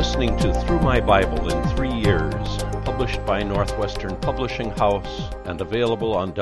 listening to Through My Bible in 3 Years, published by Northwestern Publishing House and available on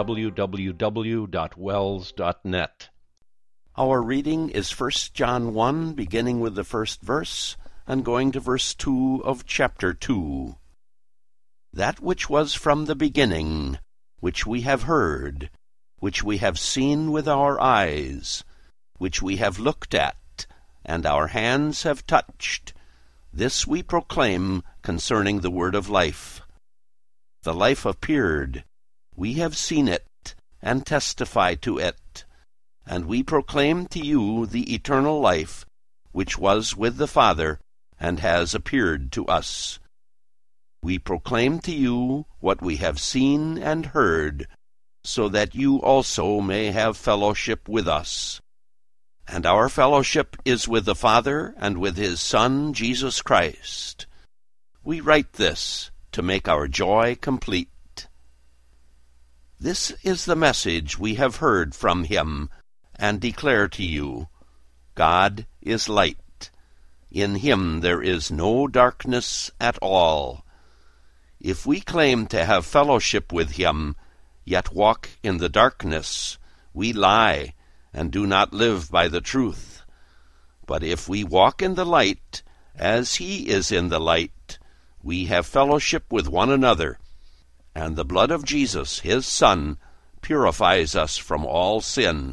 www.wells.net. Our reading is 1 John 1, beginning with the first verse, and going to verse 2 of chapter 2. That which was from the beginning, which we have heard, which we have seen with our eyes, which we have looked at, and our hands have touched, this we proclaim concerning the word of life. The life appeared, we have seen it, and testify to it, and we proclaim to you the eternal life, which was with the Father, and has appeared to us. We proclaim to you what we have seen and heard, so that you also may have fellowship with us. And our fellowship is with the Father and with his Son, Jesus Christ. We write this to make our joy complete. This is the message we have heard from him and declare to you. God is light. In him there is no darkness at all. If we claim to have fellowship with him, yet walk in the darkness, we lie and do not live by the truth. But if we walk in the light, as he is in the light, we have fellowship with one another, and the blood of Jesus, his Son, purifies us from all sin.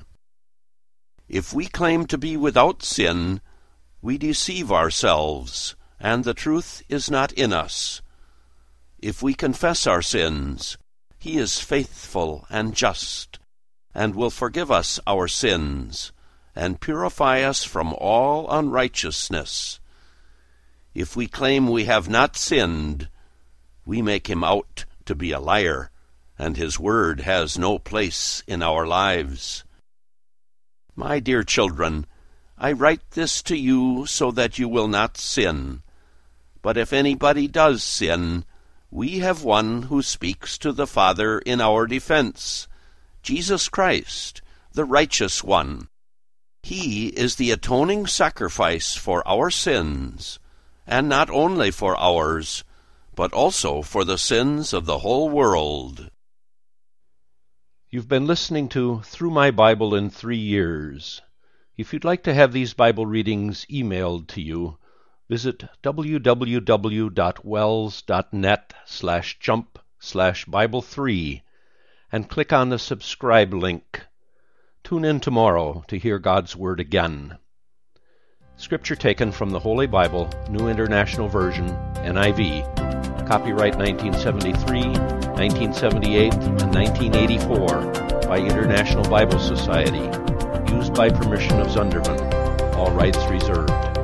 If we claim to be without sin, we deceive ourselves, and the truth is not in us. If we confess our sins, he is faithful and just, and will forgive us our sins, and purify us from all unrighteousness. If we claim we have not sinned, we make him out to be a liar, and his word has no place in our lives. My dear children, I write this to you so that you will not sin. But if anybody does sin, we have one who speaks to the Father in our defense, Jesus Christ, the righteous one. He is the atoning sacrifice for our sins, and not only for ours, but also for the sins of the whole world. You've been listening to Through My Bible in 3 Years. If you'd like to have these Bible readings emailed to you, visit www.wells.net/jump/Bible3 and click on the subscribe link. Tune in tomorrow to hear God's Word again. Scripture taken from the Holy Bible, New International Version, NIV, copyright 1973, 1978, and 1984 by International Bible Society, used by permission of Zunderman. All rights reserved.